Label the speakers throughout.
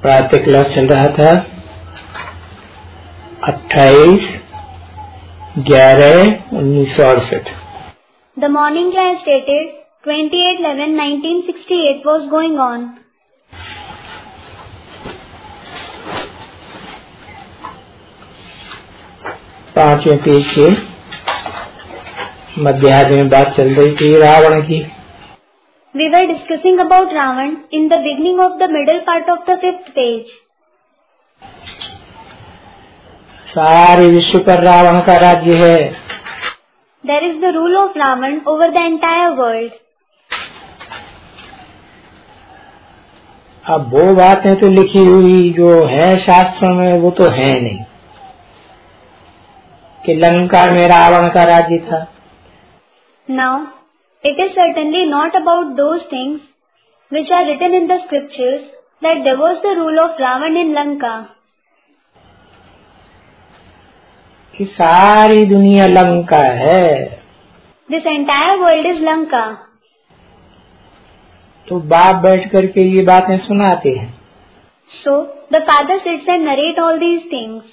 Speaker 1: प्रातः क्लास चल रहा था 28/11/1968।
Speaker 2: The morning class stated 28/11/1968 was going on.
Speaker 1: पांचवें पेज के मध्यार्ध में बात चल रही थी रावण की।
Speaker 2: We were discussing about Ravan in the beginning of the middle part of the 5th page.
Speaker 1: सारे विश्व पर रावण का राज्य है।
Speaker 2: There is the rule of Ravan over the entire world.
Speaker 1: अब वो बातें तो लिखी हुई जो है शास्त्रों में वो तो है नहीं कि लंका में रावण का राज्य था।
Speaker 2: Now, it is certainly not about those things which are written in the scriptures that there was the rule of Ravan in Lanka.
Speaker 1: कि सारी दुनिया लंका है।
Speaker 2: This entire world is Lanka.
Speaker 1: तो बाप बैठ करके ये बातें सुनाते हैं।
Speaker 2: So, the father sits and narrate all these things.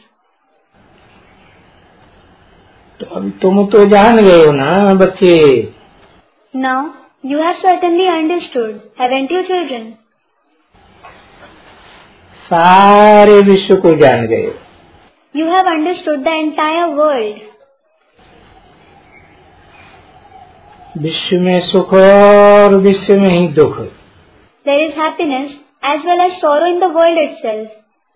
Speaker 1: तो अभी तुम तो जान गए हो ना बच्चे।
Speaker 2: Now, you have certainly understood, haven't you children?
Speaker 1: सारे विश्व को जान गए।
Speaker 2: You have understood the entire world.
Speaker 1: विश्व में सुख और विश्व में ही दुख।
Speaker 2: There is happiness as well as sorrow in the world itself.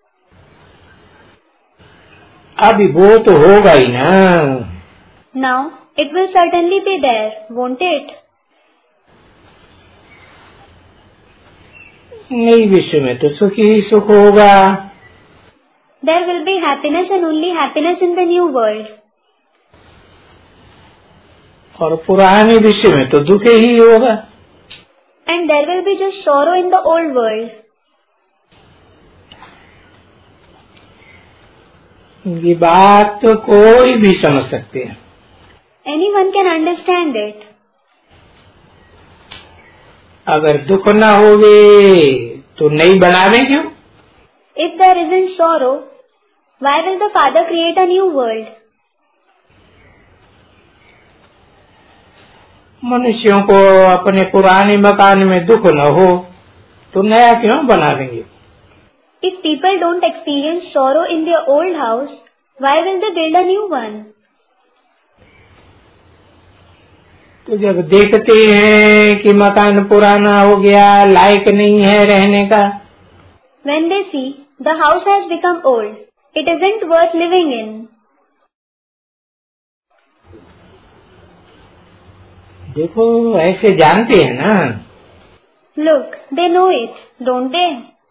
Speaker 1: अभी वो तो होगा ही ना।
Speaker 2: Now, it will certainly be there, won't it?
Speaker 1: नई विश्व में तो सुख ही सुख होगा।
Speaker 2: There will be happiness and only happiness in the new world.
Speaker 1: और पुराने विश्व में तो दुख ही होगा।
Speaker 2: And there will be just sorrow in the old world.
Speaker 1: ये बात तो कोई भी समझ सकते हैं।
Speaker 2: Anyone can understand it.
Speaker 1: अगर दुख न होवे तो नहीं बनावे क्यों?
Speaker 2: If there isn't sorrow, why will the Father create a new world?
Speaker 1: मनुष्यों को अपने पुराने मकान में दुख न हो तो नया क्यों बनावेंगे?
Speaker 2: If people don't experience sorrow in their old house, why will they build a new one?
Speaker 1: तो जब देखते हैं कि मकान पुराना हो गया, लायक नहीं है रहने का,
Speaker 2: When they see the house has become old, it isn't worth living in.
Speaker 1: देखो ऐसे जानते हैं ना।
Speaker 2: Look, they know it, don't they?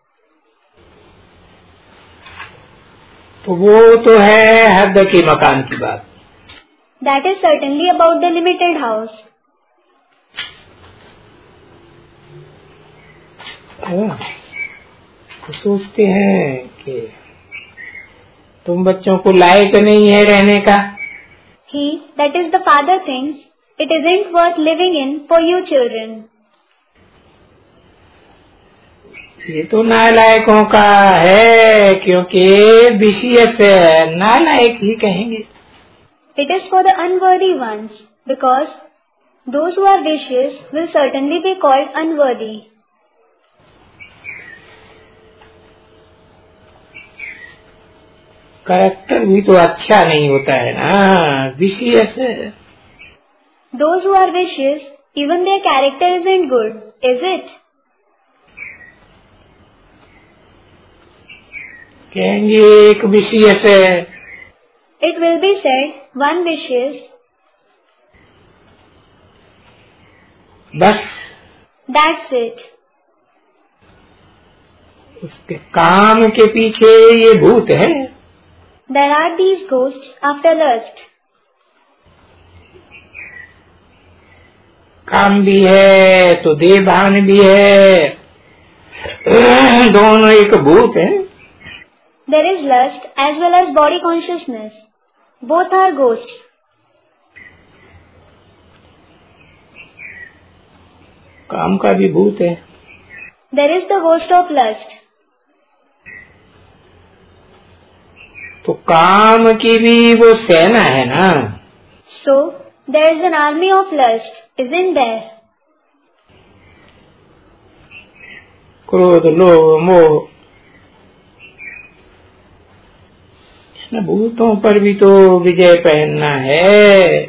Speaker 1: तो वो तो है हद के मकान की बात।
Speaker 2: That is certainly about the limited house.
Speaker 1: तो सोचते हैं कि तुम बच्चों को लायक नहीं है रहने का।
Speaker 2: He, that is the Father, thinks it isn't worth living in for you children.
Speaker 1: ये तो नालायकों का है क्योंकि विशेष नालायक ही कहेंगे।
Speaker 2: It is for the unworthy ones, because those who are vicious will certainly be called unworthy.
Speaker 1: Character भी तो अच्छा नहीं होता है ना, विशेष।
Speaker 2: Those who are vicious, even their character isn't good, is it?
Speaker 1: कहेंगे एक विशेष है।
Speaker 2: It will be said, one vicious.
Speaker 1: बस
Speaker 2: That's it.
Speaker 1: उसके काम के पीछे ये भूत है।
Speaker 2: There are these ghosts after lust.
Speaker 1: काम भी है तो देह भान भी है, दोनों एक भूत है।
Speaker 2: There is lust as well as body consciousness. Both are ghosts.
Speaker 1: काम का भी भूत है।
Speaker 2: There is the ghost of lust.
Speaker 1: तो काम की भी वो सेना है ना।
Speaker 2: So, there is an army of lust, isn't there?
Speaker 1: क्रोध, लोभ, मोह, भूतों पर भी तो विजय पहनना है।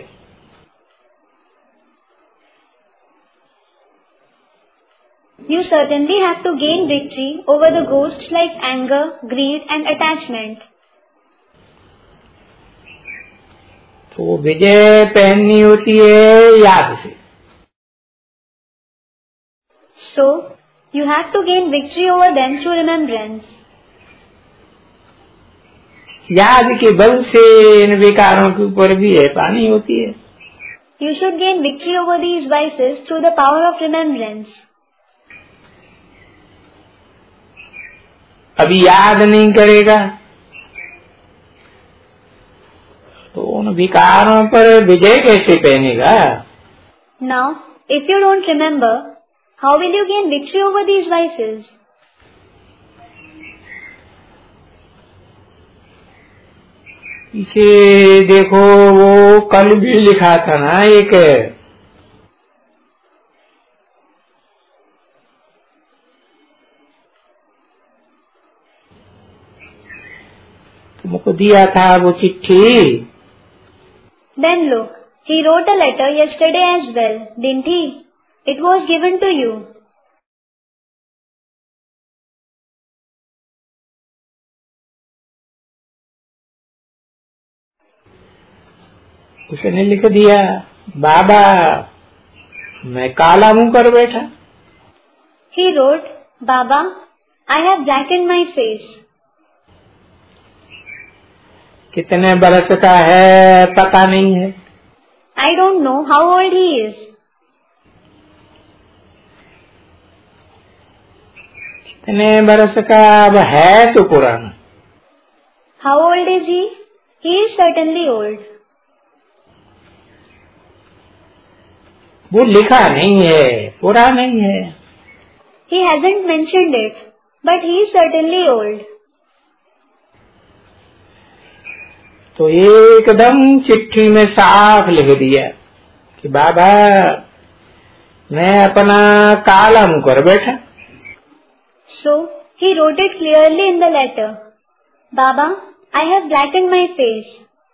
Speaker 2: You certainly have to gain victory over the ghosts like anger, greed and attachment.
Speaker 1: तो विजय पहननी होती है याद से।
Speaker 2: So, you have to gain victory over them through remembrance.
Speaker 1: याद के बल से इन विकारों के ऊपर भी है पानी होती है।
Speaker 2: You should gain victory over these vices through the power of remembrance.
Speaker 1: अभी याद नहीं करेगा तो उन विकारों पर विजय कैसे पहनेगा?
Speaker 2: Now, if you don't remember, how will you gain victory over these vices?
Speaker 1: इसे देखो, वो कल भी लिखा था ना एक, तुमको दिया था वो चिट्ठी।
Speaker 2: Then look, he wrote a letter yesterday as well, didn't he? It was given to you.
Speaker 1: उसने लिख दिया, बाबा मैं काला मुंह कर बैठा।
Speaker 2: He wrote, Baba, I have blackened my face.
Speaker 1: कितने बरस का है पता नहीं है।
Speaker 2: I don't know how old he is.
Speaker 1: कितने बरस का अब है तो पुराना।
Speaker 2: How old is he? He is certainly old.
Speaker 1: वो लिखा नहीं है, पूरा नहीं है।
Speaker 2: He hasn't mentioned it, but he is certainly old.
Speaker 1: तो एकदम चिट्ठी में साफ लिख दिया कि बाबा मैं अपना काला मुंह कर बैठा।
Speaker 2: So, he wrote it clearly in the letter. Baba, I have blackened my face.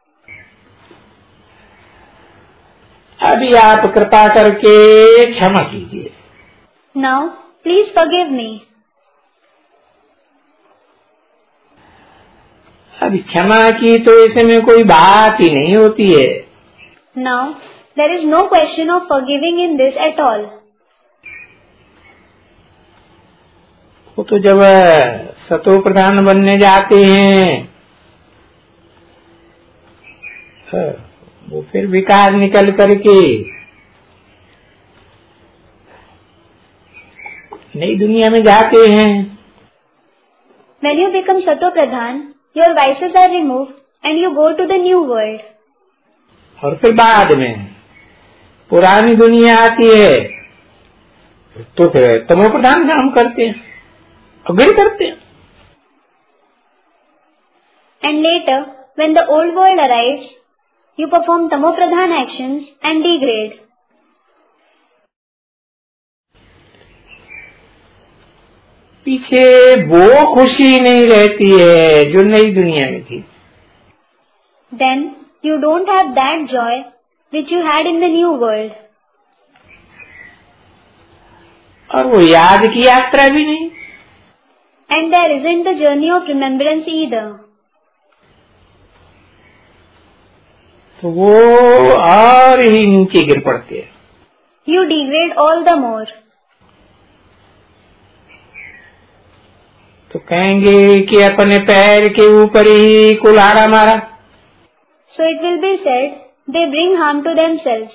Speaker 1: अभी आप कृपा करके क्षमा कीजिए।
Speaker 2: Now, please forgive me.
Speaker 1: अभी क्षमा की तो इसमें कोई बात ही नहीं होती है।
Speaker 2: Now, there is no question of forgiving in this at all.
Speaker 1: वो तो जब सतो प्रधान बनने जाते हैं वो फिर विकार निकल करके नई दुनिया में जाते हैं।
Speaker 2: When you become Sato Pradhan, your vices are removed and you go to the new world.
Speaker 1: और फिर बाद में पुरानी दुनिया आती है तो फिर तमो प्रधान काम करते हैं, अग्नि करते हैं।
Speaker 2: And later, when the old world arrives, you perform Tamo Pradhan actions and degrade.
Speaker 1: पीछे वो खुशी नहीं रहती है जो नई दुनिया में थी।
Speaker 2: Then, you don't have that joy which you had in the new world.
Speaker 1: और वो याद की यात्रा भी नहीं।
Speaker 2: And there isn't the journey of remembrance either.
Speaker 1: तो वो और ही नीचे गिर पड़ते हैं।
Speaker 2: You degrade all the more.
Speaker 1: तो कहेंगे कि अपने पैर के ऊपर ही कुल्हाड़ा मारा।
Speaker 2: So it will be said, they bring harm to themselves.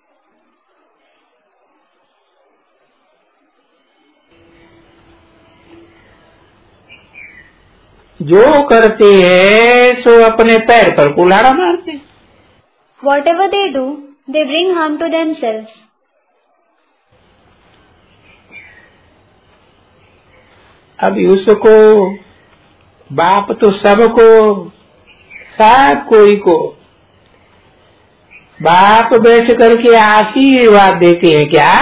Speaker 1: जो करते हैं सो अपने पैर पर कुल्हाड़ा मारते।
Speaker 2: Whatever they do, they bring harm to themselves.
Speaker 1: अभी उसको बाप तो सबको सब कोई को बाप बैठ करके आशीर्वाद देते हैं क्या?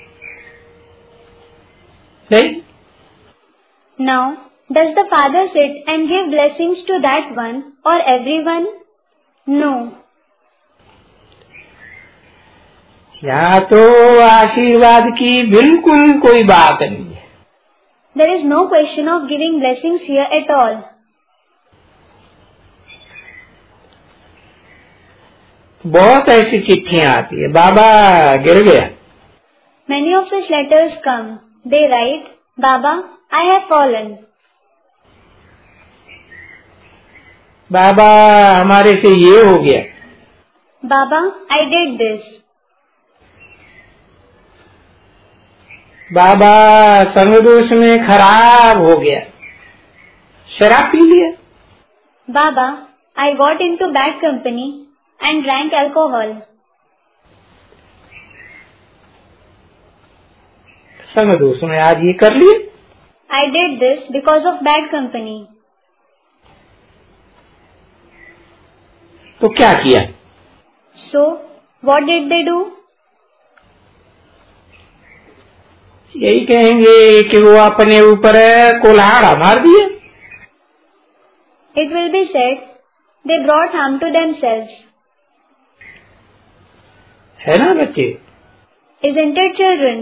Speaker 1: नहीं।
Speaker 2: Now, does the father sit and give blessings to that one or everyone? No.
Speaker 1: यहाँ तो आशीर्वाद की बिल्कुल कोई बात नहीं है।
Speaker 2: There is no question of giving blessings here at all.
Speaker 1: बहुत ऐसी चिट्ठियां आती है, बाबा गिर गया।
Speaker 2: Many of such letters come. They write, Baba, I have fallen.
Speaker 1: बाबा हमारे से ये हो गया।
Speaker 2: Baba, I did this.
Speaker 1: बाबा संगदोष में खराब हो गया, शराब पी लिया।
Speaker 2: Baba, I got into bad company and drank alcohol.
Speaker 1: संगदोष में आज ये कर लिए।
Speaker 2: I did this because of bad company.
Speaker 1: तो क्या किया?
Speaker 2: So, what did they do?
Speaker 1: यही कहेंगे कि वो अपने ऊपर कुल्हाड़ा मार दिए।
Speaker 2: It will be said, they brought harm to themselves.
Speaker 1: है ना बच्चे?
Speaker 2: Isn't it, children?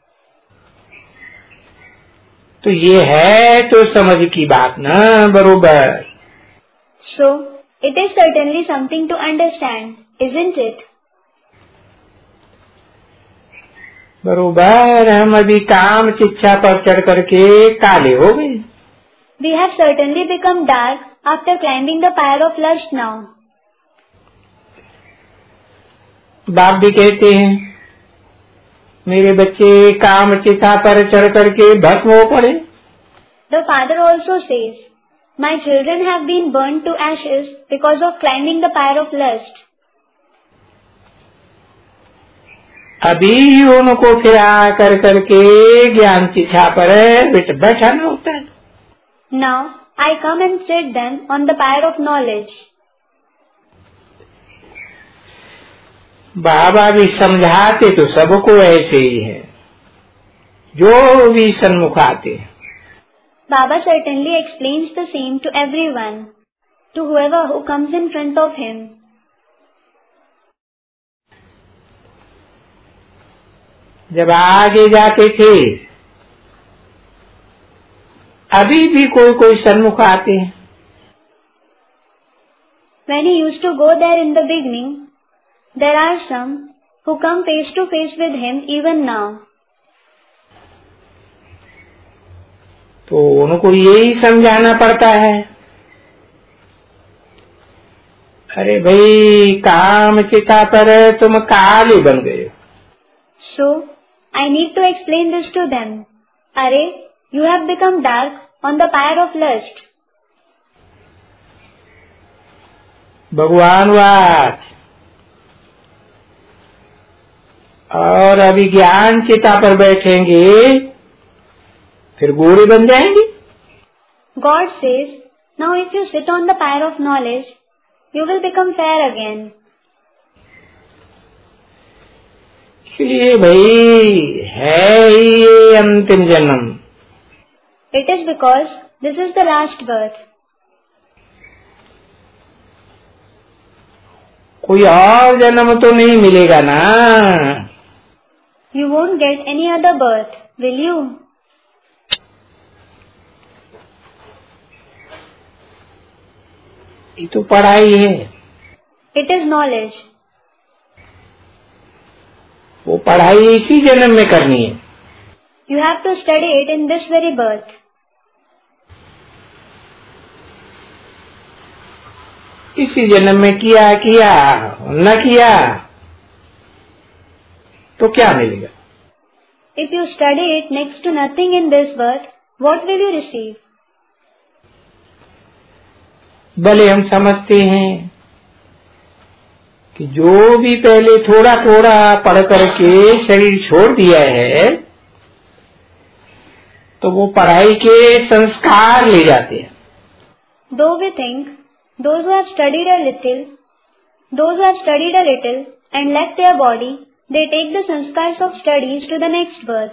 Speaker 1: तो ये है तो समझ की बात ना, बरोबर।
Speaker 2: So, it is certainly something to understand, isn't it?
Speaker 1: बरोबर। हम अभी काम शिक्षा पर चढ़ करके काले हो गए।
Speaker 2: We have certainly become dark after climbing the pyre of lust now.
Speaker 1: बाप भी कहते हैं मेरे बच्चे काम चिता पर चढ़ करके भस्म हो पड़े।
Speaker 2: The father also says, my children have been burnt to ashes because of climbing the pyre of lust.
Speaker 1: अभी उनको फिर आकर करके ज्ञान शिक्षा पर बैठाना होता है।
Speaker 2: Now I come and sit them on the pyre of knowledge.
Speaker 1: बाबा भी समझाते तो सबको ऐसे ही है, जो भी सन्मुख आते हैं।
Speaker 2: Baba certainly explains the same to everyone, to whoever who comes in front of him.
Speaker 1: जब आगे जाते थे अभी भी कोई कोई सन्मुख आते हैं।
Speaker 2: When he used to go there in the beginning, there are some who come face to face with him even now.
Speaker 1: तो उनको यही समझाना पड़ता है, अरे भाई काम चिता पर तुम काले बन गए।
Speaker 2: So, I need to explain this to them. Arey, you have become dark on the pyre of lust.
Speaker 1: भगवान वाच। और अभी ज्ञान चिता पर बैठेंगे फिर गोरे बन जाएंगे।
Speaker 2: God says, now if you sit on the pyre of knowledge, you will become fair again.
Speaker 1: इसलिए भाई है ही ये अंतिम जन्म।
Speaker 2: It is because this is the last birth.
Speaker 1: कोई और जन्म तो नहीं मिलेगा ना।
Speaker 2: You won't get any other birth, will you?
Speaker 1: ये तो पढ़ाई है।
Speaker 2: It is knowledge.
Speaker 1: वो पढ़ाई इसी जन्म में करनी है।
Speaker 2: You have to study it in this very birth.
Speaker 1: इसी जन्म में किया न किया तो क्या मिलेगा?
Speaker 2: If you study it next to nothing in this birth, what will you receive?
Speaker 1: भले हम समझते हैं कि जो भी पहले थोड़ा थोड़ा पढ़ करके शरीर छोड़ दिया है तो वो पढ़ाई के संस्कार ले जाते हैं।
Speaker 2: Though we think Those who have studied a little and left their body, they take the sanskars of studies to the next birth.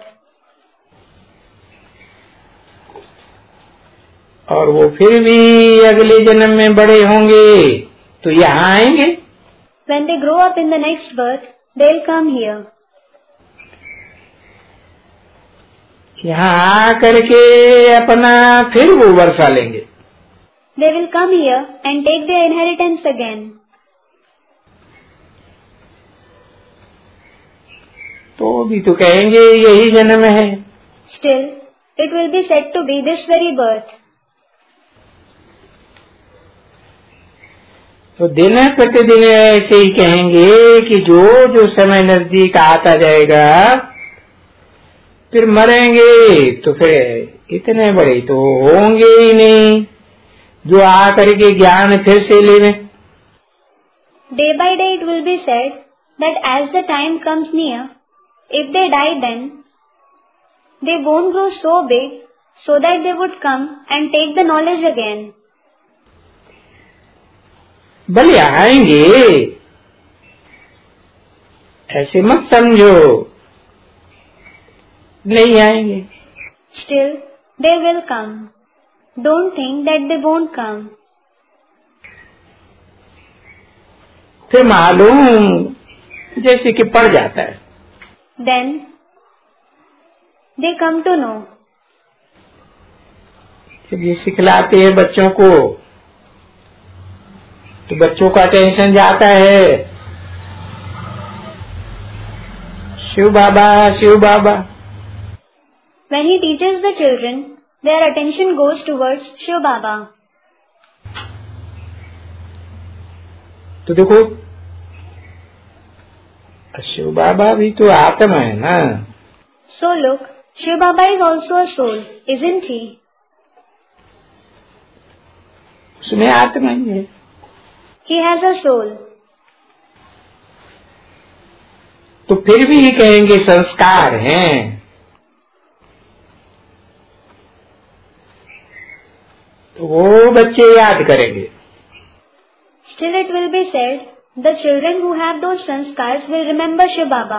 Speaker 1: और वो फिर भी अगले जन्म में बड़े होंगे तो यहाँ आएंगे.
Speaker 2: When they grow up in the next birth, they'll come here.
Speaker 1: यहाँ आ करके अपना फिर वो वर्षा लेंगे.
Speaker 2: They will come here and take their inheritance again.
Speaker 1: तो भी तो कहेंगे यही जन्म है.
Speaker 2: Still, it will be said to be this very birth.
Speaker 1: तो दिन प्रतिदिन ऐसे ही कहेंगे कि जो समय नजदीक आता जाएगा फिर मरेंगे तो फिर इतने बड़े तो होंगे ही नहीं जो आकर के ज्ञान फिर से लेवे.
Speaker 2: Day by day it will be said that as the time comes near, if they die then, they won't grow so big so that they would come and take the knowledge again.
Speaker 1: भले आएंगे ऐसे मत समझो नहीं आएंगे.
Speaker 2: Still, they will come. Don't think that they won't come.
Speaker 1: फिर मालूम जैसे कि पड़ जाता है.
Speaker 2: Then, they come to know.
Speaker 1: जब ये सिखलाते हैं बच्चों को तो बच्चों का टेंशन जाता है. शिव बाबा शिव बाबा.
Speaker 2: When he teaches the children, their attention goes towards Shiv Baba.
Speaker 1: तो देखो शिव बाबा भी तो आत्मा है ना.
Speaker 2: So look, Shiv Baba is also a soul, isn't he?
Speaker 1: उसमें आत्मा ही है.
Speaker 2: He has a soul.
Speaker 1: तो फिर भी कहेंगे संस्कार हैं. तो वो बच्चे याद करेंगे.
Speaker 2: Still it will be said, the children who have those sanskars will remember Shiv Baba.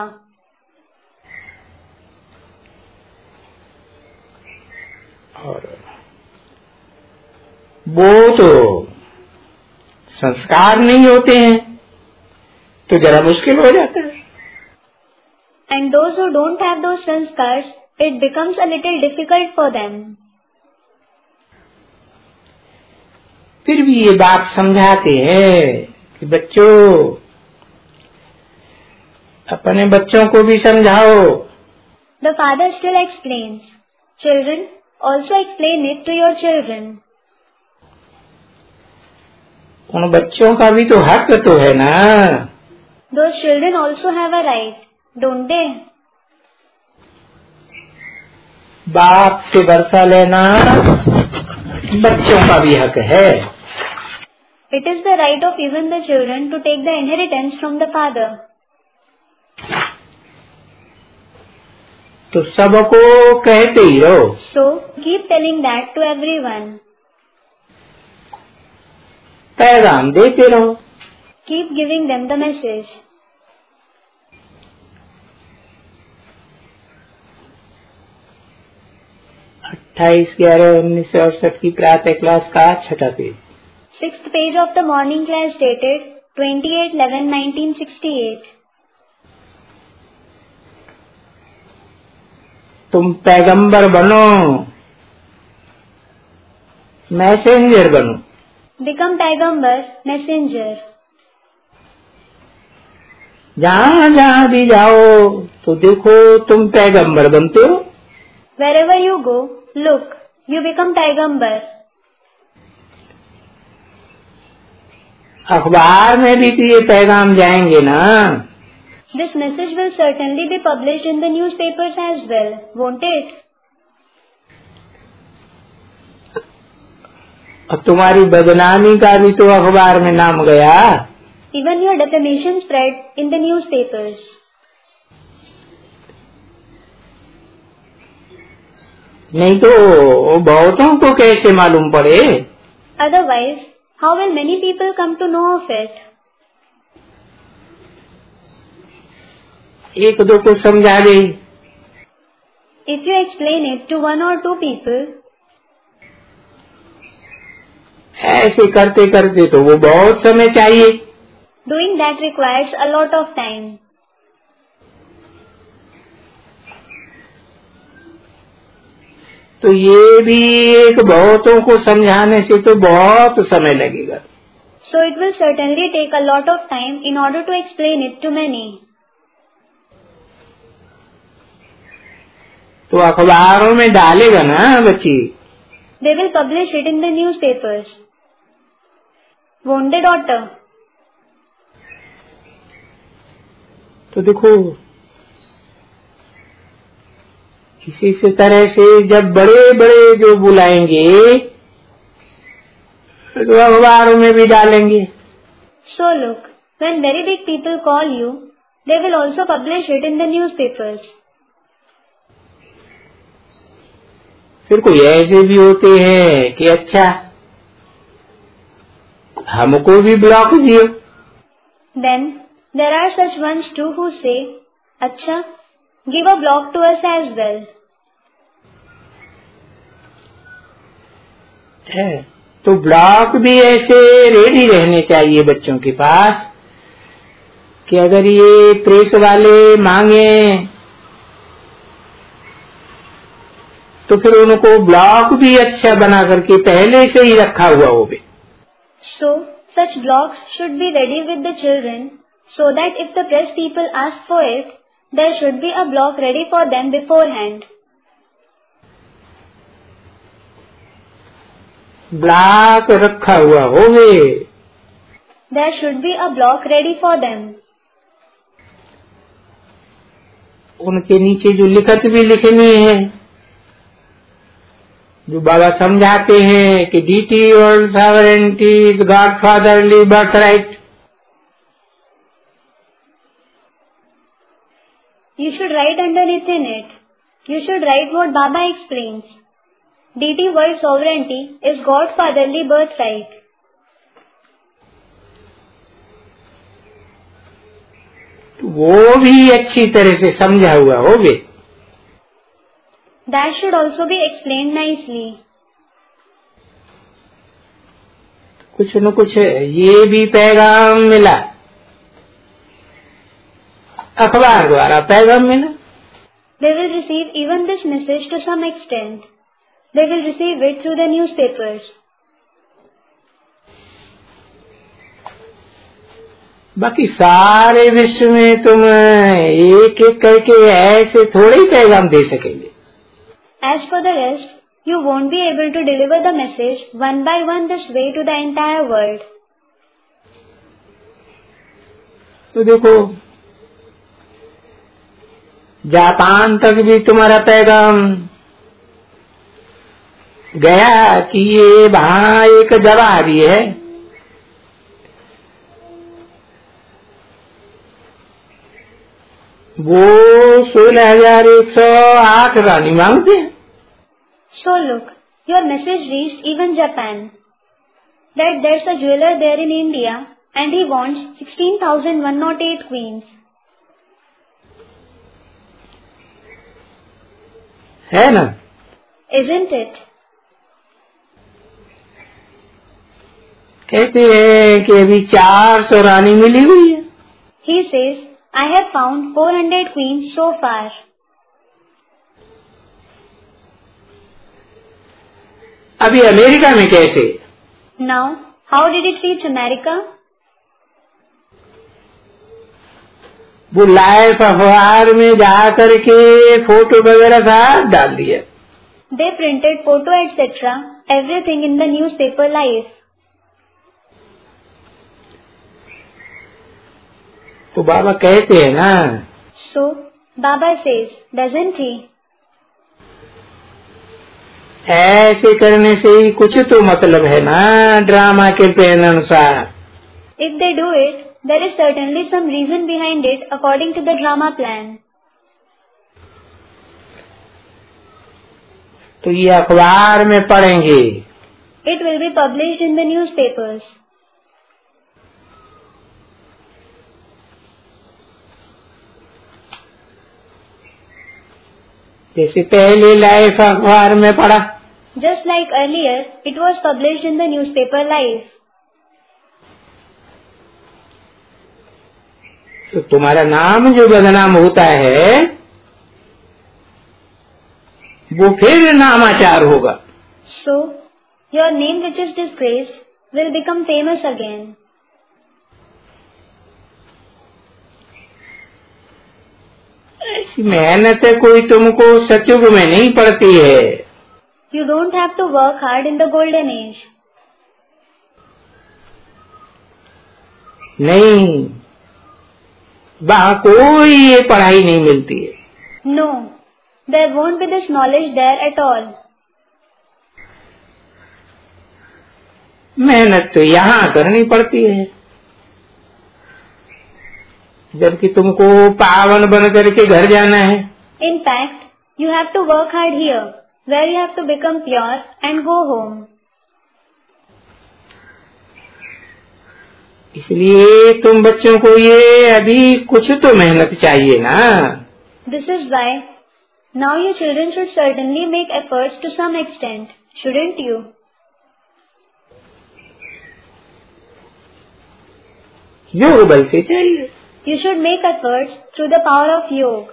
Speaker 1: और वो तो संस्कार नहीं होते हैं तो जरा मुश्किल हो जाता है.
Speaker 2: And those who don't have those sanskars, it becomes a little difficult for them.
Speaker 1: फिर भी ये बात समझाते हैं कि बच्चों अपने बच्चों को भी समझाओ.
Speaker 2: The father still explains, children, also explain it to your children.
Speaker 1: उन बच्चों का भी तो हक तो है ना.
Speaker 2: Those children also have a right, don't they?
Speaker 1: बाप से वर्षा लेना बच्चों का भी हक है.
Speaker 2: It is the right of even the children to take the inheritance from the father.
Speaker 1: तो सबको कहते ही रहो.
Speaker 2: So keep telling that to everyone.
Speaker 1: पैगाम देते रहो.
Speaker 2: Keep giving them the message.
Speaker 1: 28/11/1968 की प्रातः क्लास का 6वां page.
Speaker 2: 6th page of the morning class dated 28/11/1968.
Speaker 1: तुम पैगंबर बनो, मैसेंजर बनो.
Speaker 2: Become पैगंबर, messenger.
Speaker 1: जहाँ जहाँ भी जाओ तो देखो तुम पैगंबर बनते हो.
Speaker 2: Wherever you go, look, you become पैगंबर.
Speaker 1: अखबार में भी तो ये पैगाम जाएंगे ना.
Speaker 2: This message will certainly be published in the newspapers as well, won't it?
Speaker 1: और तुम्हारी बदनामी का भी तो अखबार में नाम गया.
Speaker 2: Even your defamation spread in the newspapers.
Speaker 1: नहीं तो बहुतों को कैसे मालूम पड़े.
Speaker 2: Otherwise, how will many people come to know of it?
Speaker 1: एक दो को समझा दे,
Speaker 2: If you explain it to one or two people,
Speaker 1: ऐसे करते करते तो वो बहुत समय चाहिए।
Speaker 2: doing that requires a lot of time.
Speaker 1: तो ये भी एक बहुतों को समझाने से तो बहुत समय लगेगा।
Speaker 2: So it will certainly take a lot of time in order to explain it to many.
Speaker 1: तो अखबारों में डालेगा ना बच्ची,
Speaker 2: They will publish it in the newspapers. Won't they, daughter?
Speaker 1: तो देखो इसी से तरह से जब बड़े बड़े जो बुलाएंगे तो अखबारों में भी डालेंगे।
Speaker 2: So look, when very big people call you, they will also publish it in the newspapers.
Speaker 1: फिर कोई ऐसे भी होते हैं कि अच्छा हमको भी ब्लॉक दियो।
Speaker 2: Then there are such ones too who say, "Acha, give a block to us as well."
Speaker 1: है तो ब्लॉक भी ऐसे रेडी रहने चाहिए बच्चों के पास कि अगर ये प्रेस वाले मांगे तो फिर उनको ब्लॉक भी अच्छा बना करके पहले से ही रखा हुआ हो।
Speaker 2: So such blocks should be ready with the children, so that if the press people ask for it, there should be a block ready for them beforehand.
Speaker 1: Block रखा हुआ होवे,
Speaker 2: There should be a block ready for them.
Speaker 1: उनके नीचे जो लिखत भी लिखनी है, जो बाबा समझाते हैं कि ड्यूटी और sovereignty is godfatherly birthright.
Speaker 2: You should write underneath in it. You should write what Baba explains. DT world sovereignty is Godfatherly birthright.
Speaker 1: तो वो भी अच्छी तरह से समझा हुआ होवे।
Speaker 2: That should also be explained nicely.
Speaker 1: कुछ न कुछ ये भी पैगाम मिला, अखबार द्वारा पैगाम मिला।
Speaker 2: They will receive even this message to some extent. They will receive it through the newspapers.
Speaker 1: बाकी सारे विश्व में तुम एक एक करके ऐसे थोड़े ही पैगाम दे सकेंगे।
Speaker 2: As for the rest, you won't be able to deliver the message one by one this way to the entire world.
Speaker 1: तो देखो जापान तक भी तुम्हारा पैगाम गया कि ये वहाँ एक दवा भी है, वो 16,108 रानी मांगते हैं।
Speaker 2: So look, your message reached even Japan. That there's a jeweler there in India and he wants 16,108 queens.
Speaker 1: है ना?
Speaker 2: Isn't it?
Speaker 1: कहते हैं कि अभी 400 रानी मिली हुई है।
Speaker 2: He says, I have found 400 queens so far.
Speaker 1: अभी अमेरिका में कैसे?
Speaker 2: Now, how did it reach America?
Speaker 1: वो लाइफ अखबार में जाकर के फोटो वगैरह सब डाल दिया।
Speaker 2: They printed photo etc. everything in the newspaper live.
Speaker 1: तो बाबा कहते हैं ना,
Speaker 2: So, Baba says, doesn't he?
Speaker 1: ऐसे करने से ही कुछ तो मतलब है ना ड्रामा के प्लान अनुसार।
Speaker 2: If they do it, there is certainly some reason behind it according to the drama plan.
Speaker 1: तो ये अखबार में पढ़ेंगे
Speaker 2: it will be published in the newspapers.
Speaker 1: जैसे पहले लाइफ अखबार में पढ़ा,
Speaker 2: Just like earlier, it was published in the newspaper Life.
Speaker 1: तो तुम्हारा नाम जो बदनाम होता है वो फिर नामाचार होगा.
Speaker 2: So, your name which is disgraced will become famous again.
Speaker 1: ऐसी मेहनत कोई तुमको सतयुग में नहीं पड़ती है.
Speaker 2: You don't have to work hard in the golden age.
Speaker 1: नहीं, वहाँ कोई ये पढ़ाई नहीं मिलती है.
Speaker 2: No, there won't be this knowledge there at all.
Speaker 1: मेहनत तो यहाँ करनी पड़ती है, जबकि तुमको पावन बन करके घर जाना है.
Speaker 2: In fact, you have to work hard here, where you have to become pure and go home.
Speaker 1: इसलिए तुम बच्चों को ये अभी कुछ तो मेहनत चाहिए ना.
Speaker 2: This is why now you children should certainly make efforts to some extent, shouldn't you?
Speaker 1: योग बल से चाहिए.
Speaker 2: You should make efforts through the power of yoga.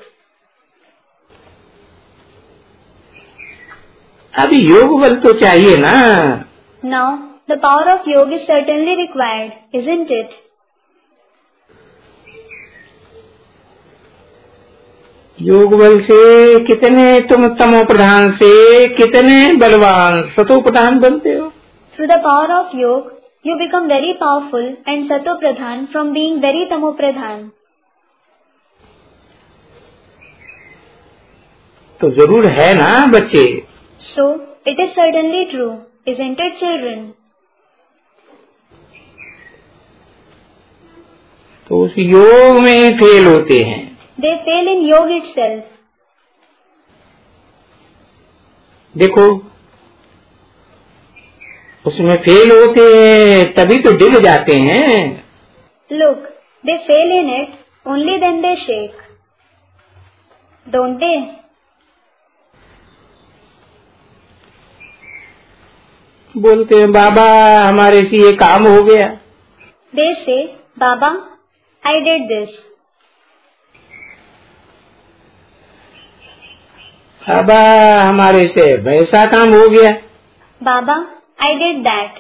Speaker 1: अभी योग बल तो चाहिए ना.
Speaker 2: Now, the power of yoga is certainly required, isn't it?
Speaker 1: योग बल से कितने तुम तमो प्रधान से कितने बलवान सतो प्रधान बनते हो.
Speaker 2: Through the power of yoga, you become very powerful and sato pradhan from being very tamo pradhan.
Speaker 1: तो जरूर है ना बच्चे.
Speaker 2: So, it is certainly true, isn't it, children?
Speaker 1: तो उस योग में फेल होते हैं.
Speaker 2: They fail in yoga itself.
Speaker 1: देखो, उसमें फेल होते हैं तभी तो डिग जाते हैं.
Speaker 2: Look, they fail in it, only then they shake. Don't they?
Speaker 1: बोलते हैं बाबा हमारे से ये काम हो गया.
Speaker 2: They say, Baba, I did this.
Speaker 1: बाबा हमारे से वैसा काम हो गया.
Speaker 2: Baba, I did that.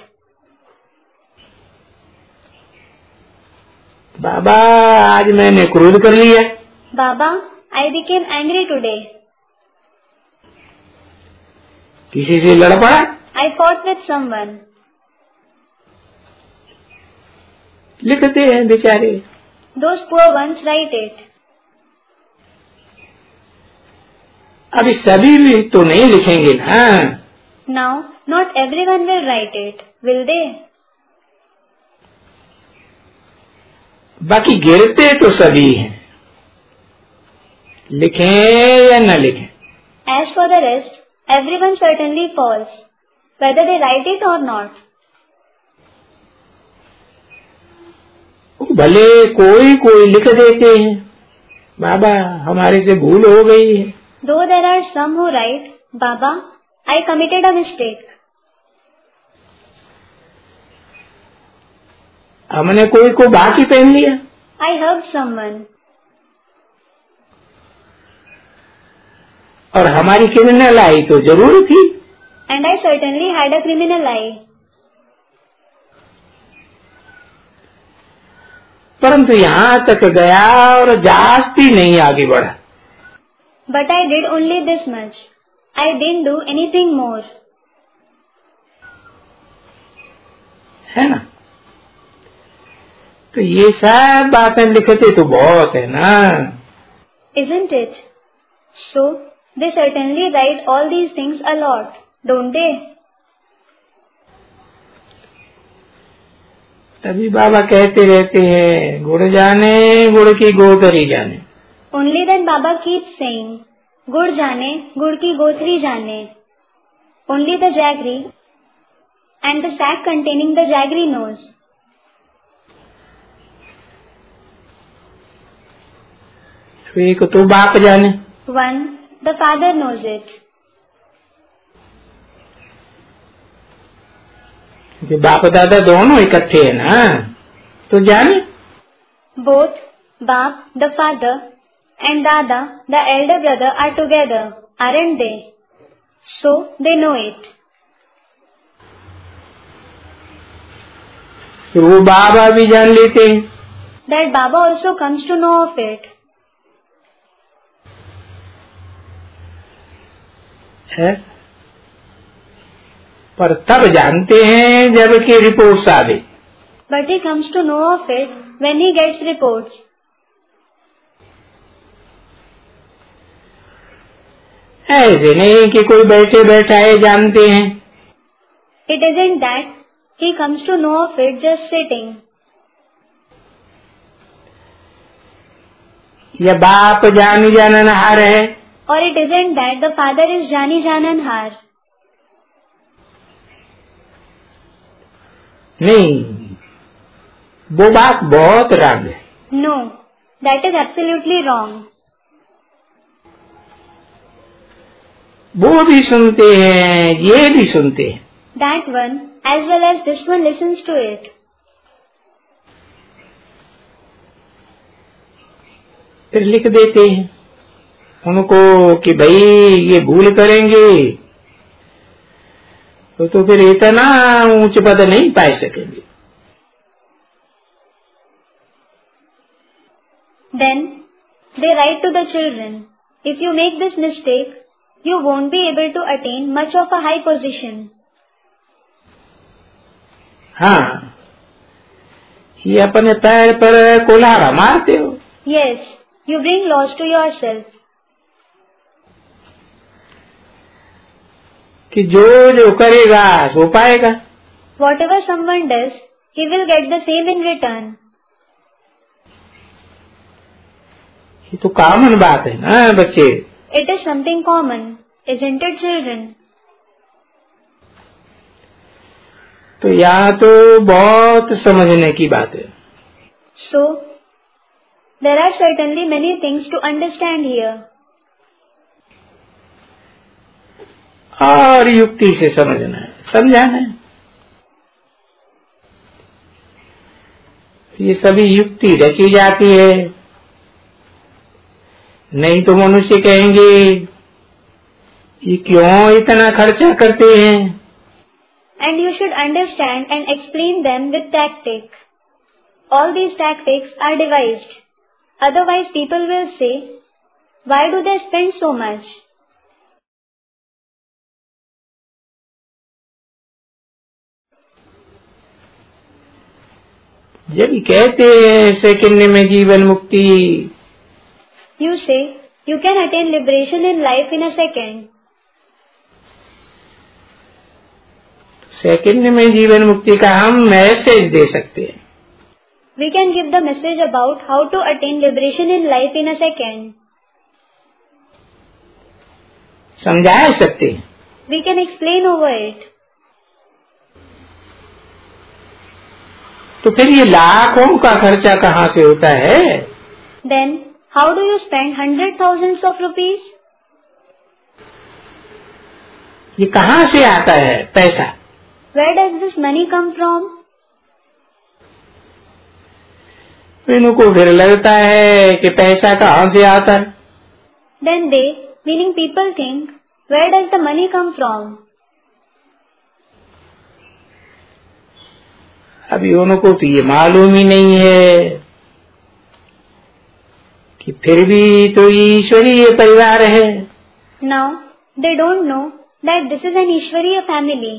Speaker 1: बाबा आज मैंने क्रोध कर लिया.
Speaker 2: Baba, I became angry today.
Speaker 1: किसी से लड़ पड़ा.
Speaker 2: I fought with someone.
Speaker 1: लिखते हैं बेचारे.
Speaker 2: Those poor ones write it.
Speaker 1: अभी सभी भी तो नहीं लिखेंगे ना.
Speaker 2: Now, not everyone will write it, will they?
Speaker 1: बाकी गिरते तो सभी हैं, लिखें या न लिखें.
Speaker 2: As for the rest, everyone certainly falls, whether they write it or not.
Speaker 1: भले कोई कोई लिख देते हैं बाबा हमारे से भूल हो गई है.
Speaker 2: Though there are some who write, Baba, I committed a mistake.
Speaker 1: हमने कोई को बाकी पहन लिया.
Speaker 2: I hugged someone.
Speaker 1: और हमारी क्रिमिनल आई तो जरूर थी.
Speaker 2: And I certainly had a criminal eye.
Speaker 1: परंतु यहाँ तक गया और जास्ती नहीं आगे बढ़ा.
Speaker 2: But I did only this much. I didn't do anything more.
Speaker 1: है ना. तो ये सब बातें लिखते तो बहुत है ना.
Speaker 2: Isn't it? So, they certainly write all these things a lot, don't they?
Speaker 1: तभी बाबा कहते रहते हैं गुड़ जाने गुड़ की गोतरी जाने.
Speaker 2: Only then Baba keeps saying, Gur jane, gur ki gothri jane. Only the jaggery and the sack containing the jaggery knows.
Speaker 1: एक तो बाप जाने,
Speaker 2: One, the father knows it.
Speaker 1: जो बाप दादा दोनों इकट्ठे हैं ना, तो जाने।
Speaker 2: Both Bap, the father, and Dada, the elder brother, are together, aren't they? So they know it.
Speaker 1: फिर वो बाबा भी जान लेते हैं।
Speaker 2: That Baba also comes to know of it.
Speaker 1: है? पर तब जानते हैं जबकि रिपोर्ट्स आ गई।
Speaker 2: But he comes to know of it when he gets reports.
Speaker 1: ऐसे नहीं कि कोई बैठे बैठाए जानते हैं।
Speaker 2: It isn't that he comes to know of it just sitting.
Speaker 1: या बाप जानी जाननहार है।
Speaker 2: Or it isn't that the father is Jani Jananhar.
Speaker 1: नहीं, वो बात बहुत रंग है।
Speaker 2: No, that is absolutely wrong.
Speaker 1: वो भी सुनते हैं, ये भी सुनते हैं।
Speaker 2: That one as well as this one listens to it.
Speaker 1: फिर लिख देते हैं उनको कि भाई ये भूल करेंगे तो फिर इतना ऊंच पद नहीं पा सकेंगे।
Speaker 2: Then they write to the children, if you make this mistake, you won't be able to attain much of a high position.
Speaker 1: हाँ, ये अपने पैर पर कुल्हाड़ा मारते हो।
Speaker 2: Yes, you bring loss to yourself.
Speaker 1: कि जो करेगा सो पाएगा।
Speaker 2: Whatever someone does, he will get the same in return.
Speaker 1: ये तो कॉमन बात है ना बच्चे।
Speaker 2: It is something common, isn't it, children?
Speaker 1: तो यहाँ तो बहुत समझने की बात है।
Speaker 2: So, there are certainly many things to understand here.
Speaker 1: और युक्ति से समझना है, समझाना है। ये सभी युक्ति रची जाती है, नहीं तो मनुष्य कहेंगे ये क्यों इतना खर्चा करते हैं।
Speaker 2: And you should understand and explain them with tactic. All these tactics are devised. Otherwise people will say, why do they spend so much?
Speaker 1: जब कहते हैं सेकंड में जीवन मुक्ति,
Speaker 2: You say, you can attain liberation in life in a second.
Speaker 1: Second में जीवन मुक्ति का हम मैसेज दे सकते हैं।
Speaker 2: We can give the message about how to attain liberation in life in a second.
Speaker 1: समझा सकते हैं।
Speaker 2: We can explain over it.
Speaker 1: तो फिर ये लाखों का खर्चा कहाँ से होता है?
Speaker 2: Then, how do you spend 100,000s of rupees?
Speaker 1: ये कहाँ से आता है पैसा?
Speaker 2: Where does this money come from?
Speaker 1: इनको फिर लगता है कि पैसा कहाँ से आता है।
Speaker 2: Then they, meaning people think, where does the money come from?
Speaker 1: अभी उनको तो ये मालूम ही नहीं है कि फिर भी तो ये ईश्वरीय परिवार है।
Speaker 2: Now, they don't know that this is an Ishwariya family.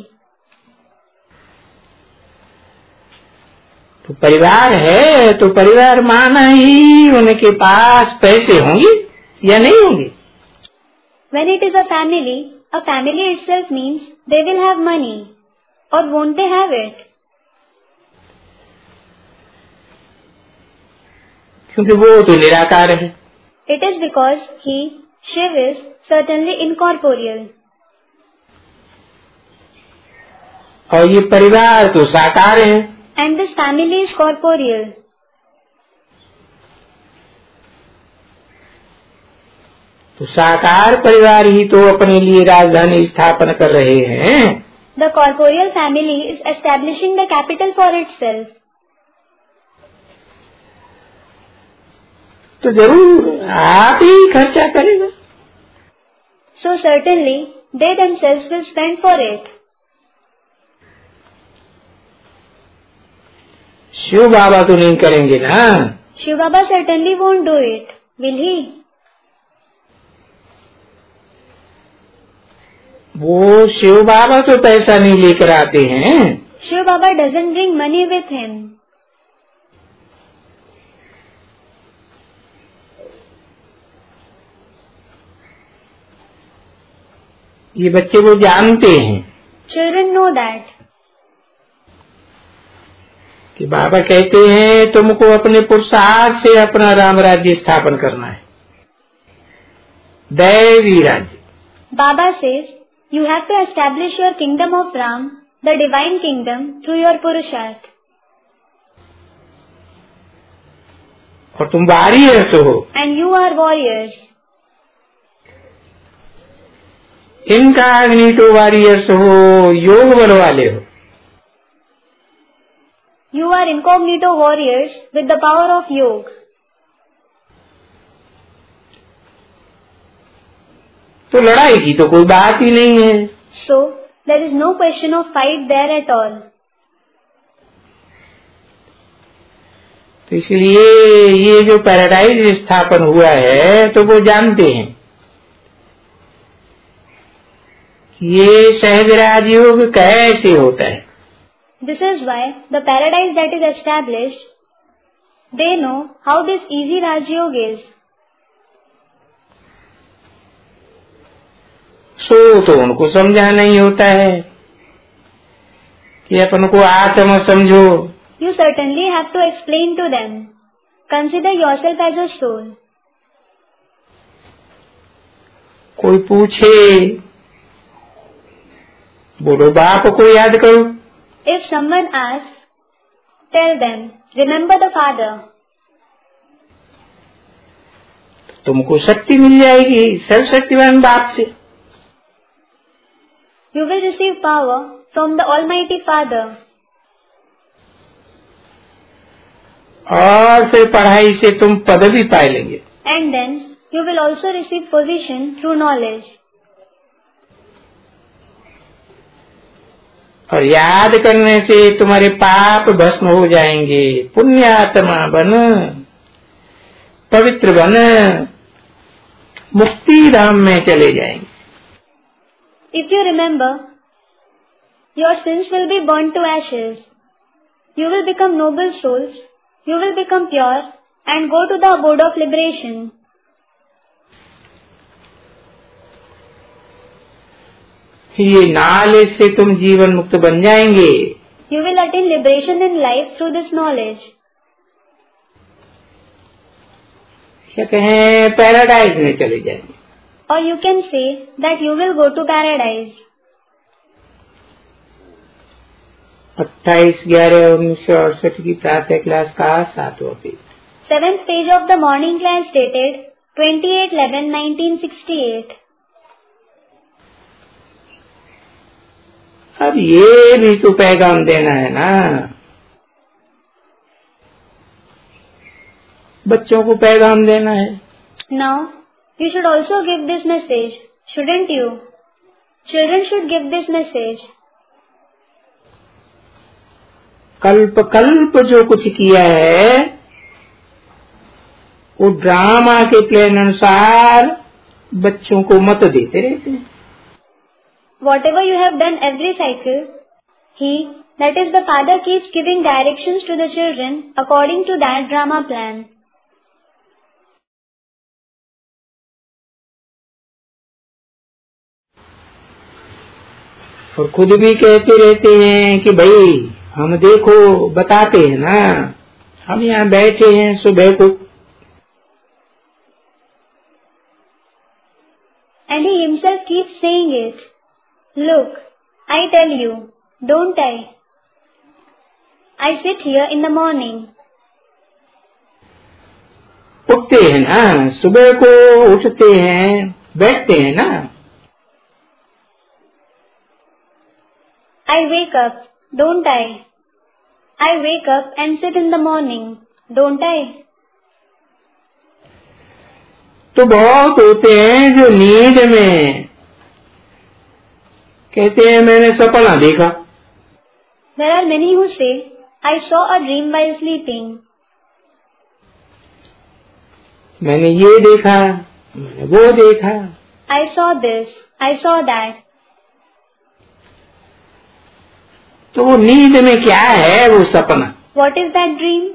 Speaker 1: तो परिवार है तो परिवार माना ही उनके पास पैसे होंगे या नहीं होंगे।
Speaker 2: When it is a family itself means they will have money, or won't they have it?
Speaker 1: क्योंकि वो तो निराकार है।
Speaker 2: It is because he, Shiv, is certainly incorporeal.
Speaker 1: और ये परिवार तो साकार है।
Speaker 2: And this family is corporeal.
Speaker 1: तो साकार परिवार ही तो अपने लिए राजधानी स्थापन कर रहे हैं।
Speaker 2: The corporeal family is establishing the capital for itself.
Speaker 1: तो जरूर आप ही खर्चा करेगा।
Speaker 2: So certainly they themselves will spend for it.
Speaker 1: Shiv बाबा तो नहीं करेंगे ना।
Speaker 2: Shiv Baba certainly won't do it, will he?
Speaker 1: वो शिव बाबा तो पैसा नहीं लेकर आते हैं।
Speaker 2: Shiv Baba doesn't bring money with him.
Speaker 1: ये बच्चे वो जानते हैं।
Speaker 2: Children know that.
Speaker 1: कि बाबा कहते हैं तुमको अपने पुरुषार्थ से अपना राम राज्य स्थापन करना है, दैवी राज्य।
Speaker 2: Baba says, you have to establish your kingdom of Ram, the divine kingdom, through your Purusharth.
Speaker 1: और तुम वॉरियर्स हो।
Speaker 2: And you are warriors.
Speaker 1: Incognito warriors हो, योग बल वाले हो।
Speaker 2: You are incognito warriors with the power of yoga.
Speaker 1: तो लड़ाई की तो कोई बात ही नहीं है।
Speaker 2: So there is no question of fight there at all.
Speaker 1: तो इसलिए ये जो पैराडाइज स्थापन हुआ है तो वो जानते हैं कि ये सहज राजयोग कैसे होता है।
Speaker 2: This is why the paradise that is established, they know how this easy Rajyog is.
Speaker 1: तो उनको समझाना ही होता है कि अपन को आत्मा समझो।
Speaker 2: You certainly have to explain to them. Consider yourself as a soul.
Speaker 1: कोई पूछे, बोलो बाप को याद करो।
Speaker 2: If someone asks, tell them, remember the Father.
Speaker 1: तुमको शक्ति मिल जाएगी सर्वशक्तिवान बाप से।
Speaker 2: You will receive power from the Almighty Father.
Speaker 1: और फिर पढ़ाई से तुम पदवी पा लेंगे।
Speaker 2: And then you will also receive position through knowledge.
Speaker 1: और याद करने से तुम्हारे पाप भस्म हो जाएंगे, पुण्यात्मा बन, पवित्र बन, मुक्ति धाम में चले जाएंगे।
Speaker 2: If you remember, your sins will be burnt to ashes. You will become noble souls. You will become pure and go to the abode of liberation.
Speaker 1: ये नॉलेज से तुम जीवन मुक्त बन जाएंगे।
Speaker 2: You will attain liberation in life through this knowledge.
Speaker 1: क्या कहें, paradise में चले जाएंगे।
Speaker 2: Or you can say that you will go to paradise.
Speaker 1: 28/11/1968 की प्रातः क्लास का 7वां page.
Speaker 2: 7th page of the morning class dated 28/11/1968.
Speaker 1: अब ये भी तो पैगाम देना है ना, बच्चों को पैगाम देना है।
Speaker 2: Now, you should also give this message, shouldn't you? Children should give this message.
Speaker 1: कल्प कल्प जो कुछ किया है वो ड्रामा के प्लान अनुसार बच्चों को मत देते रहते हैं।
Speaker 2: Whatever you have done every cycle, he, that is the Father, keeps giving directions to the children according to that drama plan.
Speaker 1: और खुद भी कहते रहते हैं कि भाई हम देखो बताते हैं ना, हम यहाँ बैठे हैं सुबह को।
Speaker 2: And he himself keeps saying it. Look, I tell you, don't I? I sit here in the morning.
Speaker 1: उठते हैं ना, सुबह को उठते हैं, बैठते हैं ना।
Speaker 2: I wake up, don't I? I wake up and sit in the morning, don't I?
Speaker 1: तो बहुत होते हैं जो नींद में कहते हैं मैंने सपना देखा।
Speaker 2: There are many who say, I saw a dream while sleeping.
Speaker 1: मैंने ये देखा, मैंने वो देखा।
Speaker 2: I saw this, I saw that.
Speaker 1: तो वो नींद में क्या है वो सपना?
Speaker 2: What is that dream?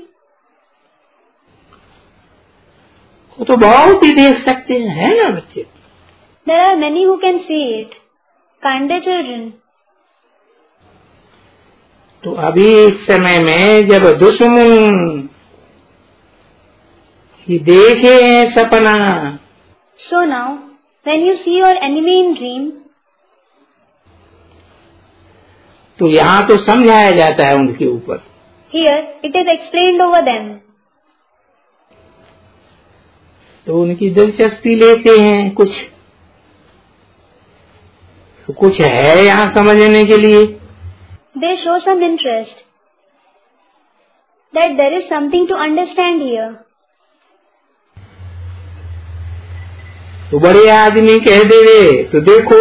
Speaker 1: वो तो बहुत ही देख सकते हैं, है ना बच्चे?
Speaker 2: There are many who can see it. Can't they, children?
Speaker 1: तो अभी इस समय में जब दुश्मन ये देखे हैं सपना,
Speaker 2: So now, when you see your enemy in dream,
Speaker 1: तो यहाँ तो समझाया जाता है उनके ऊपर।
Speaker 2: here it is explained over them.
Speaker 1: तो उनकी दिलचस्पी लेते हैं, कुछ है यहाँ समझने के लिए।
Speaker 2: They show some interest that there is something to understand here.
Speaker 1: तो बड़े आदमी कह दे तो देखो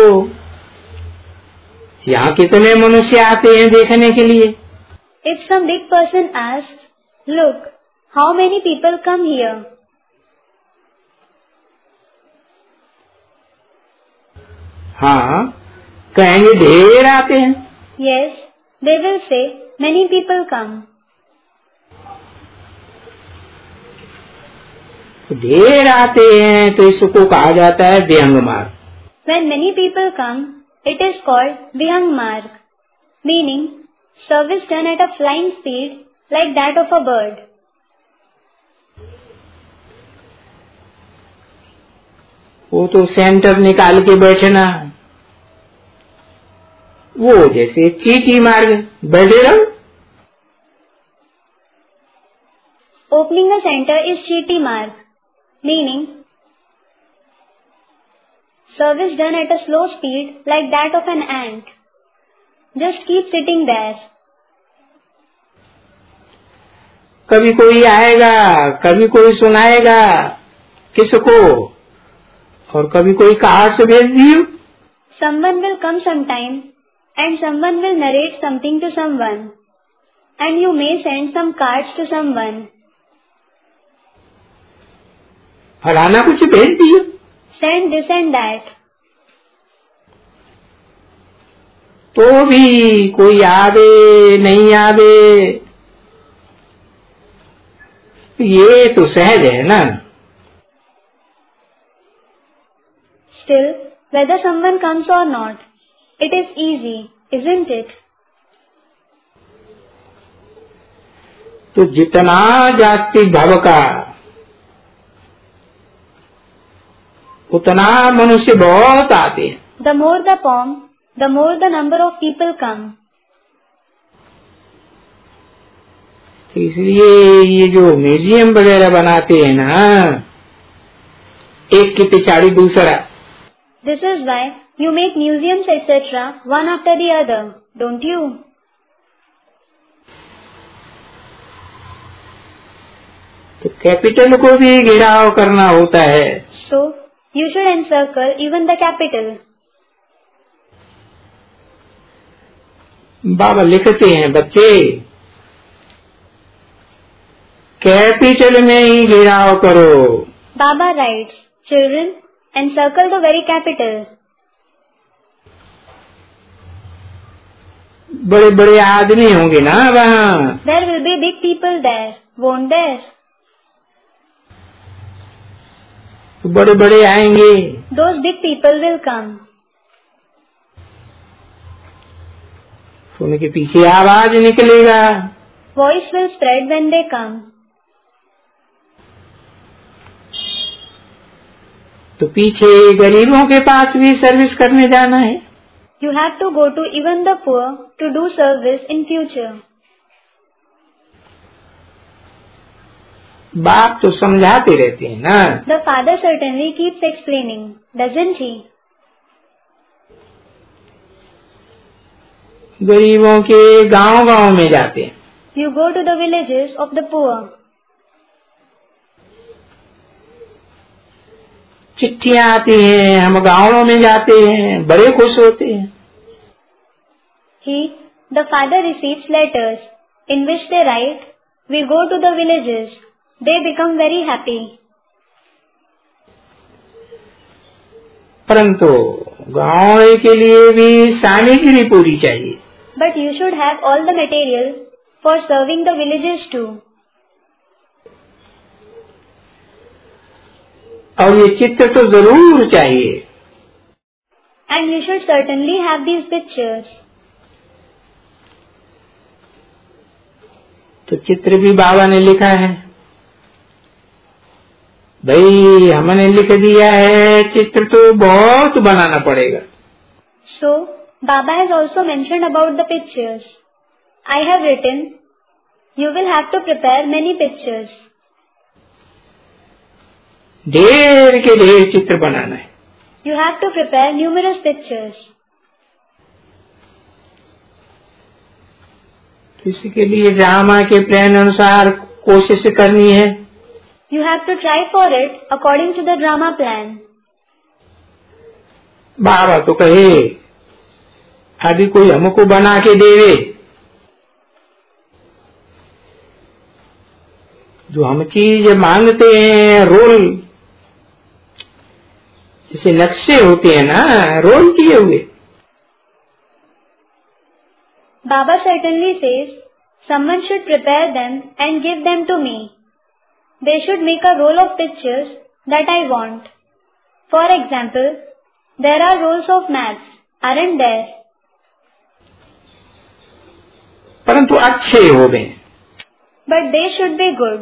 Speaker 1: यहाँ कितने मनुष्य आते हैं देखने के लिए।
Speaker 2: If some big person asks, look, how many people come here?
Speaker 1: हाँ, कहेंगे ढेर आते हैं।
Speaker 2: Yes, they will say, many people come.
Speaker 1: ढेर आते हैं तो इसको कहा जाता है विहंग मार्ग।
Speaker 2: When many people come, it is called Vihang Marg, meaning service done at a flying speed like that of a bird.
Speaker 1: वो तो सेंटर निकाल के बैठना, वो जैसे चींटी मार्ग बैठे रहो।
Speaker 2: Opening a center is Cheeti Marg, meaning service done at a slow speed like that of an ant. Just keep sitting there.
Speaker 1: कभी कोई आएगा, कभी कोई सुनाएगा किसको, और कभी कोई कहा से भेज दियो।
Speaker 2: Someone will come sometime and someone will narrate something to someone, and you may send some cards to someone.
Speaker 1: फलाना कुछ भेज दियो।
Speaker 2: Send this and that.
Speaker 1: तो भी कोई आवे नहीं आवे, ये तो सहज है ना।
Speaker 2: Still, whether someone comes or not, it is easy, isn't it?
Speaker 1: तो जितना जाति भव का उतना मनुष्य बहुत आते हैं।
Speaker 2: The more the poem, the more the number of people come.
Speaker 1: तो इसलिए ये जो म्यूजियम वगैरह बनाते हैं ना, एक के पिछाड़ी दूसरा।
Speaker 2: This is why you make museums etc. one after the other, don't you?
Speaker 1: तो कैपिटल को भी घेराव करना होता है।
Speaker 2: So, you should encircle even the capital.
Speaker 1: बाबा लिखते हैं बच्चे, कैपिटल में ही घेराव करो।
Speaker 2: Baba writes, children, encircle the very capital.
Speaker 1: बड़े बड़े आदमी होंगे ना वहाँ।
Speaker 2: There will be big people there, won't there?
Speaker 1: तो बड़े बड़े आएंगे।
Speaker 2: Those big people will come.
Speaker 1: उनके पीछे आवाज निकलेगा।
Speaker 2: Voice will spread when they come.
Speaker 1: तो पीछे गरीबों के पास भी सर्विस करने जाना है।
Speaker 2: You have to go to even the poor to do service in future.
Speaker 1: बाप तो समझाते रहते हैं ना।
Speaker 2: The father certainly keeps explaining, doesn't he?
Speaker 1: गरीबों के गांव-गांव में जाते हैं।
Speaker 2: You go to the villages of the poor.
Speaker 1: चिट्ठियां आती हैं, हम गांवों में जाते हैं, बड़े खुश होते हैं।
Speaker 2: He, the father receives letters in which they write, "We go to the villages." They become very happy.
Speaker 1: परंतु गांव के लिए भी सामग्री पूरी चाहिए।
Speaker 2: But you should have all the material for serving the villages too.
Speaker 1: और ये चित्र तो जरूर चाहिए।
Speaker 2: And you should certainly have these pictures.
Speaker 1: तो चित्र भी बाबा ने लिखा है। भाई हमने लिख दिया है, चित्र तो बहुत बनाना पड़ेगा।
Speaker 2: So, Baba has also mentioned about the pictures. I have written, you will have to prepare many pictures.
Speaker 1: ढेर के ढेर चित्र बनाना है।
Speaker 2: You have to prepare numerous pictures.
Speaker 1: इसके लिए ड्रामा के प्लान अनुसार कोशिश करनी है।
Speaker 2: You have to try for it according to the drama plan.
Speaker 1: बाबा तो कहे अभी कोई हमको बना के देवे, जो हम चीज मांगते हैं, रोल जैसे नक्शे होते हैं ना, रोल किए हुए।
Speaker 2: Baba certainly says, someone should prepare them and give them to me. They should make a roll of pictures that I want. For example, there are rolls of maps, aren't there?
Speaker 1: परंतु अच्छे हो गए।
Speaker 2: But they should be good.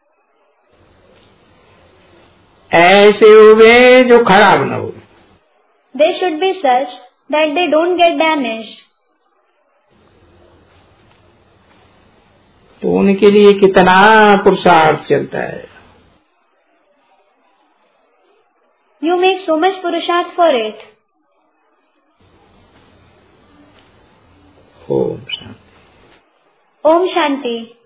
Speaker 1: ऐसे हो गए जो खराब न हो।
Speaker 2: They should be such that they don't get damaged.
Speaker 1: तो उनके लिए कितना पुरुषार्थ चलता है।
Speaker 2: You make so much purusharth for it.
Speaker 1: Om Shanti.
Speaker 2: Om Shanti.